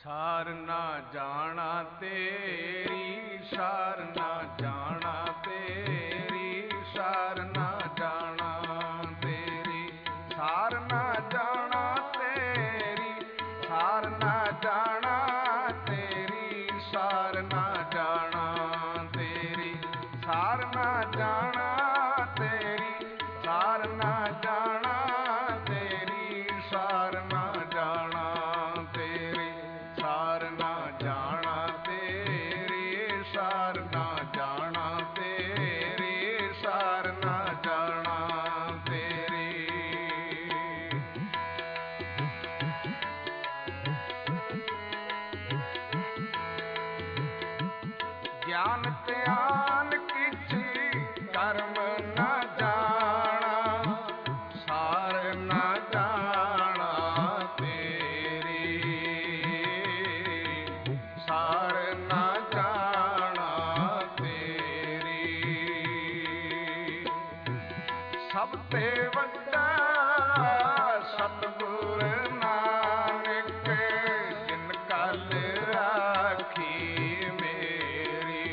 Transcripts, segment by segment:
ਸਾਰ ਨਾ ਜਾਣਾ ਤੇਰੀ, ਸਾਰ ਨਾ ਜਾਣਾ ਤੇਰੀ, ਸਾਰ ਨਾ ਜਾਣਾ ਤੇਰੀ, ਸਾਰ ਨਾ ਜਾਣਾ ਤੇਰੀ, ਸਾਰ ਨਾ ਜਾਣਾ ਤੇਰੀ, ਸਾਰ ਨਾ ਜਾਣਾ ਤੇਰੀ, ਸਾਰ ਨਾ ਜਾਣਾ ਤੇਰੀ, ਸਾਰ ਨਾ ਜਾਣਾ ਤੇਰੀ, ਸਾਰ ਨਾ ਜਾਣਾ ਤੇਰੀ, ਸਾਰ ਨਾ ਜਾਣਾ ਤੇਰੀ, ਸਾਰ ਨਾ ਜਾਣਾ ਤੇਰੀ, ਸਾਰ ਨਾ ਜਾਣਾ ਤੇਰੀ। ਗਿਆਨ ਧਿਆਨ ਕਿਛੀ ਕਰਮ ਨਾ ਜਾਣਾ, ਸਾਰ ਨਾ ਜਾਣਾ ਤੇਰੀ, ਸਾਰ ਨਾ ਜਾਣਾ ਤੇਰੀ। ਸਭ ਤੇ ਵੱਡਾ ਸਤਿਗੁਰ ਨਾਨਕ, ਜਿਨ ਕਲ ਰਾਖੀ ਮੇਰੀ,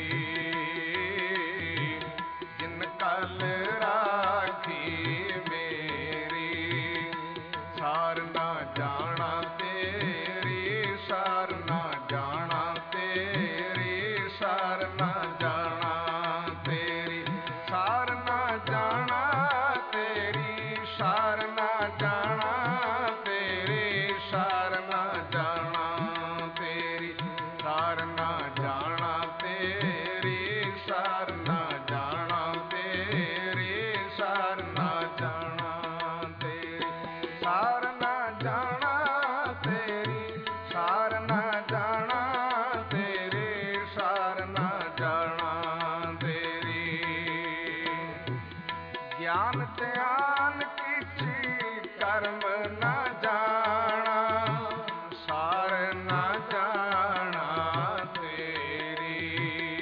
ਜਿਨ ਕਲ ਰਾਖੀ ਮੇਰੀ, ਸਾਰ ਨਾ ਜਾਣਾ ਤੇਰੀ, ਸਾਰ ਨਾ ਜਾਣਾ ਤੇਰੀ, ਸਾਰ ਨਾ ਜਾਣਾ ਤੇਰੀ, ਸਾਰ ਨਾ ਜਾਣਾ ਤੇਰੀ, ਸਾਰ ਨਾ ਜਾਣਾ ਤੇਰੀ, ਸਾਰ ਨਾ ਜਾਣਾ ਤੇਰੀ, ਸਾਰ ਨਾ ਜਾਣਾ ਤੇਰੀ, ਸਾਰ ਨਾ ਜਾਣਾ ਤੇਰੀ, ਸਾਰ ਨਾ ਜਾਣਾ ਤੇਰੀ, ਸਾਰ ਨਾ ਜਾਣਾ ਤੇਰੀ, ਸਾਰ ਨਾ ਜਾਣਾ ਤੇਰੀ, ਸਾਰ ਨਾ ਜਾਣਾ ਤੇਰੀ। ਗਿਆਨ ਧਿਆਨ ਕਿਛੀ ਕਰਮ ਨਾ ਜਾਣਾ, ਸਾਰ ਨਾ ਜਾਣਾ ਤੇਰੀ,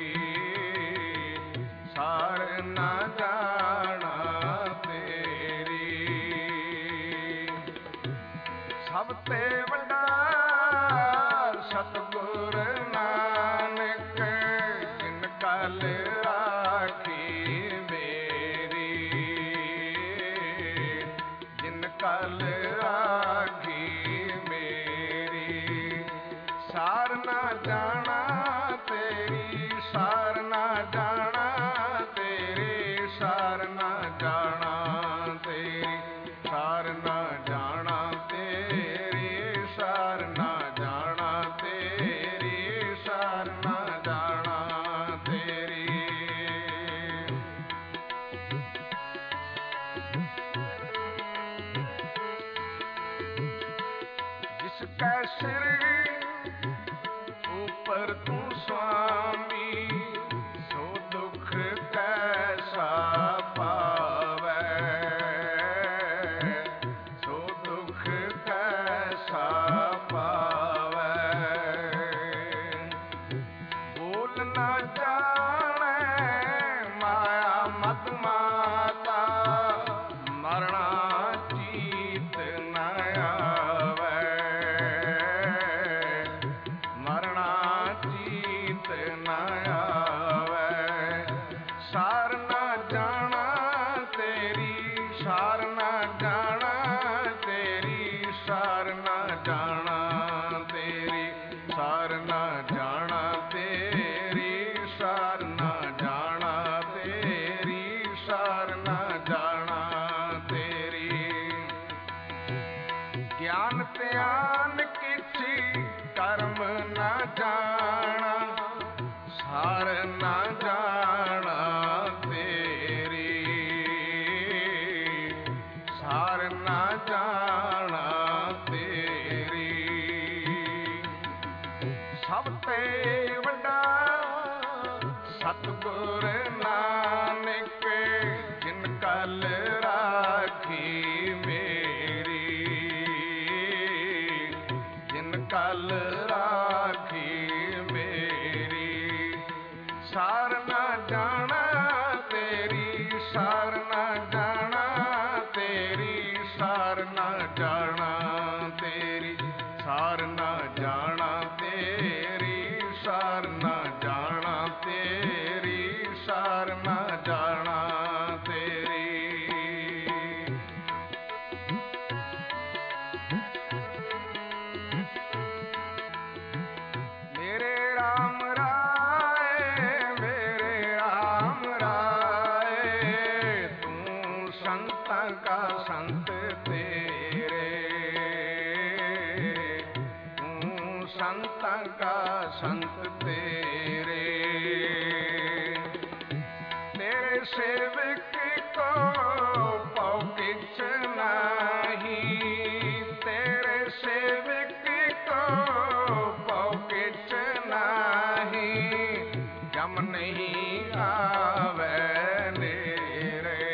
ਸਾਰ ਨਾ ਜਾਣਾ ਤੇਰੀ। ਸਭ ਤੇ ਵੱਡਾ ਸਤਿਗੁਰ ਨਾਨਕ, ਜਿਨ ਕਲ ਰਾਖੀ ਮੇਰੀ, ਜਿਨ ਕਲ ਰਾਖੀ ਮੇਰੀ, ਸਾਰ ਨਾ ਜਾਣਾ ਤੇਰੀ, ਸਾਰ ਨਾ ਜਾਣਾ ਤੇਰੀ, ਸਾਰ ਨਾ ਜਾਣਾ ਤੇਰੀ, ਸਾਰ ਨਾ ਜਾਣਾ ਤੇਰੀ, ਸਾਰ ਨਾ ਜਾਣਾ ਤੇਰੀ, ਸਾਰ ਨਾ ਜਾਣਾ ਤੇਰੀ। ਜਿਸ ਕੈ ਸਿਰ ਉਪਰ ਤੂੰ ਸੁਆਮੀ, ਸੋ ਦੁਖ ਕੈਸਾ ਪਾਵੈ, ਸੋ ਦੁਖ ਕੈਸਾ ਪਾਵੈ। ਬੋਲ ਨਾ ਜਾਣੈ ਮਾਇਆ ਮਤ ਮਾਤਾ, ਮਰਣਾ ਚੀਤ ਨ ਆਵੈ, ਮਰਣਾ ਚੀਤ ਨ ਆਵੈ। ਸਾਰ ਨਾ ਜਾਣਾ ਤੇਰੀ, ਸਾਰ ਨਾ ਜਾਣਾ ਤੇਰੀ, ਸਾਰ ਨਾ ਜਾਣਾ ਤੇਰੀ, ਸਾਰ ਨਾ ਜਾਣਾ ਤੇਰੀ, ਸਾਰ ਨਾ ਜਾਣਾ ਤੇਰੀ, ਸਾਰ ਨਾ ਜਾਣਾ ਤੇਰੀ। ਗਿਆਨ ਧਿਆਨ ਕਿਛੀ ਕਰਮ ਨਾ ਜਾਣਾ, ਸਾਰ ਨਾ ਜਾਣਾ ਤੇਰੀ, ਸਾਰ ਨਾ ਜਾਣਾ ਤੇਰੀ। ਸਭ ਤੇ ਵੱਡਾ ਸਤਿਗੁਰ ਨਾਨਕ, ਜਿਨ ਕਲ ਰਾਖੀ ਮੇਰੀ, ਜਿਨ ਕਲ ਰਾਖੀ ਮੇਰੀ, ਸਾਰ ਨਾ ਜਾਣਾ ਤੇਰੀ, ਸਾਰ ਨਾ ਜਾਣਾ ਤੇਰੀ, ਸਾਰ ਨਾ ਜਾਣਾ ਤੇਰੀ, ਸਾਰ ਨਾ ਜਾਣਾ ਤੇਰੀ। ਸੰਤਾਂ ਕਾ ਸੰਤ ਤੇਰੇ। ਤੇਰੇ ਸੇਵਕ ਕੋ ਪਉ ਕਿਛ ਨਾਹੀ, ਤੇਰੇ ਸੇਵਕ ਕੋ ਪਉ ਕਿਛ ਨਾਹੀ। ਜਮ ਨਹੀਂ ਆਵੈ ਨੇਰੇ,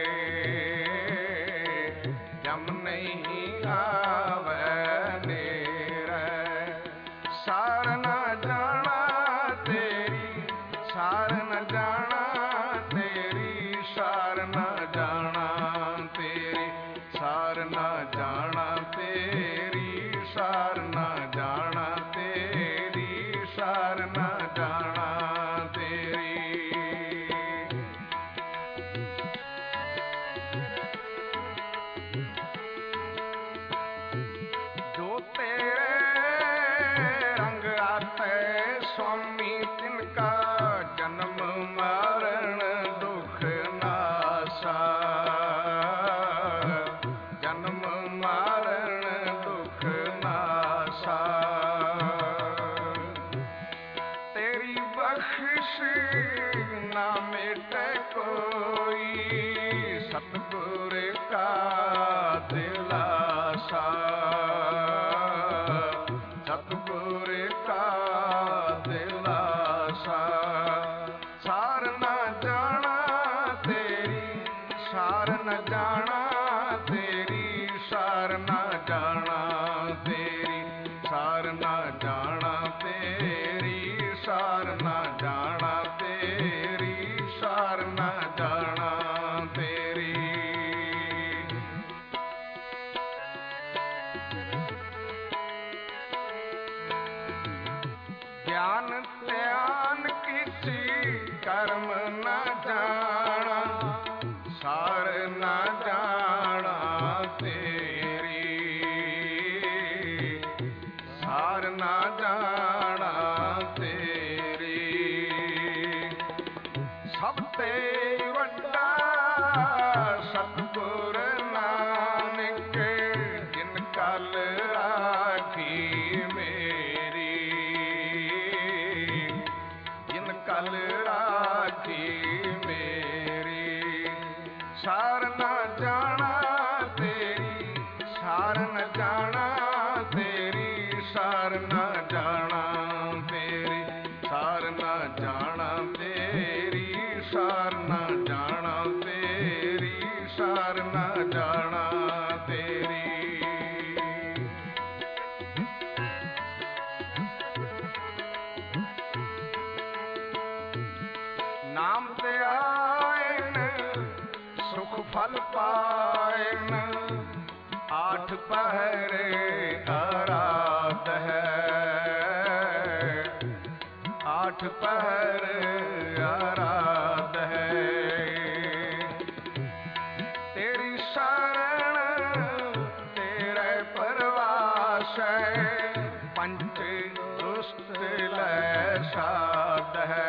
ਜਮ ਨਹੀਂ ਆਵੈ ਨੇਰੇ। ਸਾਰ ਨਾ ਜਾਣਾ ਤੇਰੀ, ਸਾਰ ਨਾ ਜਾਣਾ ਤੇਰੀ, ਸਾਰ ਨਾ ਜਾਣਾ ਤੇਰੀ, ਸਾਰ ਨਾ ਜਾਣਾ ਤੇਰੀ, ਸਾਰ ਨਾ ਜਾਣਾ ਤੇਰੀ, ਸਾਰ ਨਾ ਜਾਣਾ ਤੇਰੀ। ਜੋ ਤੇਰੇ ਰੰਗ ਆਤੇ ਸੁਆਮੀ ਤਿਨਕਾ ਜਨਮ ਮਰਨ ਦੁਖ ਨਾਸਾ, ਜਨਮ ਮਰਨ ਦੁਖ ਨਾਸਾ। ਤੇਰੀ ਬਖਸ਼ ਨਾ ਮਿਟੈ ਕੋਈ, ਸਤਿਗੁਰ ਕਾ ਦਿਲਾਸਾ, ਸਤਿਗੁਰ ਕਾ ਦਿਲਾਸਾ। ਸਾਰ ਨਾ ਜਾਣਾ ਤੇਰੀ, ਸਾਰ ਨਾ ਜਾਣਾ ਤੇਰੀ, ਸਾਰ ਨਾ ਜਾਣਾ ਤੇਰੀ, ਸਾਰ ਨਾ ਜਾਣਾ ਤੇਰੀ, ਸਾਰ ਨਾ ਜਾਣਾ ਤੇਰੀ, ਸਾਰ ਨਾ ਜਾਣਾ ਤੇਰੀ। ਗਿਆਨ ਧਿਆਨ ਕਿਸੀ ਕਰਮ ਨਾ ਜਾਣਾ, ਸਾਰ ਨਾ ਜਾਣਾ ਤੇਰੀ, ਸਾਰ ਨਾ ਜਾਣਾ ਤੇਰੀ। ਸਭ ਤੇ ਵੱਡਾ ਸਤਿਗੁਰ ਨਾਨਕ, ਜਿਨ ਕਲ ਰਾਖੀ ਮੇਰੀ, ਜਿਨ ਕਲ ਰਾਖੀ ਮੇਰੀ। ਸਾਰ ਨਾ ਜਾਣਾ ਤੇਰੀ, ਸਾਰ ਨਾ ਜਾਣਾ ਤੇਰੀ, ਸਾਰ ਨਾ ਜਾਣਾ ਤੇਰੀ, ਸਾਰ ਨਾ ਜਾਣਾ ਤੇਰੀ, ਸਾਰ ਨਾ ਜਾਣਾ ਤੇਰੀ, ਸਾਰ ਨਾ ਜਾਣਾ ਤੇਰੀ। ਨਾਮ ਤੇ ਆਇਨ ਸੁਖ ਫਲ ਪਾਇਨ, ਆਠ ਪਹਿਰੇ ਆਰਾਧ ਹੈ, ਆਠ ਪਹਿਰ ਆਰਾਧ ਹੈ। ਤੇਰੀ ਸ਼ਰਨ ਤੇਰੇ ਪਰਵਾਸ ਹੈ, ਪੰਚ ਦੁਸ਼ਟ ਲੈ ਸਾਧ ਹੈ,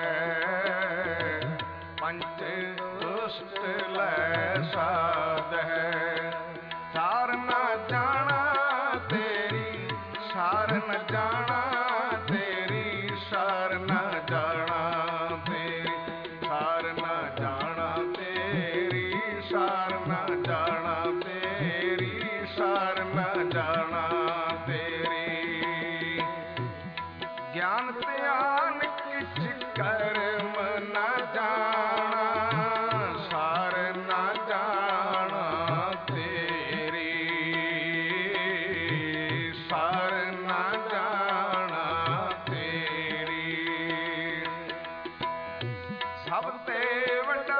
ਪੰਚ ਦੁਸ਼ਟ ਲੈ ਸਾਧ ਹੈ। ਸਾਰ ਨਾ ਜਾਣਾ ਤੇਰੀ, ਸਾਰ ਨਾ ਜਾਣਾ ਤੇਰੀ, ਸਾਰ ਨਾ ਜਾਣਾ ਤੇਰੀ, ਸਾਰ ਨਾ ਜਾਣਾ ਤੇਰੀ, ਸਾਰ ਨਾ ਜਾਣਾ ਤੇਰੀ, ਸਾਰ ਨਾ ਜਾਣਾ ਤੇਰੀ। ਗਿਆਨ ਧਿਆਨ ਕਿਛ ਕਰਮ ਨਾ ਜਾਣਾ, ਸਾਰ ਨਾ ਜਾਣਾ ਤੇਰੀ, ਸਾਰ ਨਾ ਜਾਣਾ ਤੇਰੀ। ਸਭ ਤੇ ਵੱਡਾ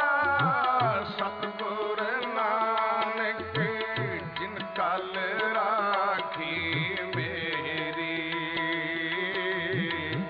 ਸਤਿਗੁਰ ਨਾਨਕ, ਜਿਨ ਕਲ ਰਾਖੀ ਮੇਰੀ,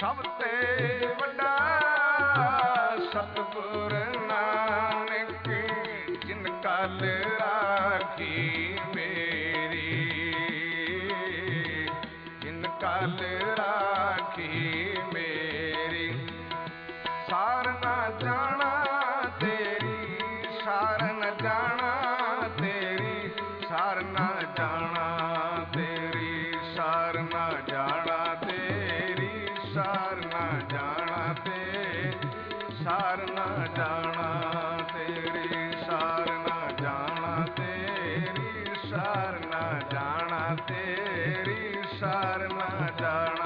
ਸਭ ਤੇ ਵੱਡਾ ਸਤਿਗੁਰ ਨਾਨਕ ਜਿਨ ਕਲ ਰਾਖੀ ਮੇਰੀ, ਜਿਨ ਕਲ ਰਾਖੀ ਮੇਰੀ। ਸਾਰ ਨਾ ਜਾਣਾ ਤੇਰੀ, ਸਾਰ ਨਾ ਜਾਣਾ ਤੇਰੀ, ਸਾਰ ਨਾ ਜਾਣਾ ਤੇਰੀ, ਸਾਰ ਨਾ ਜਾਣਾ ਤੇਰੀ, ਸਾਰ ਨਾ ਜਾਣਾ ਤੇ, ਸਾਰ ਨਾ ਜਾਣਾ ਤੇਰੀ, ਸਾਰ ਨਾ ਜਾਣਾ ਤੇਰੀ, ਸਾਰ ਨਾ ਜਾਣਾ ਤੇਰੀ, ਸਾਰ ਨਾ ਜਾਣਾ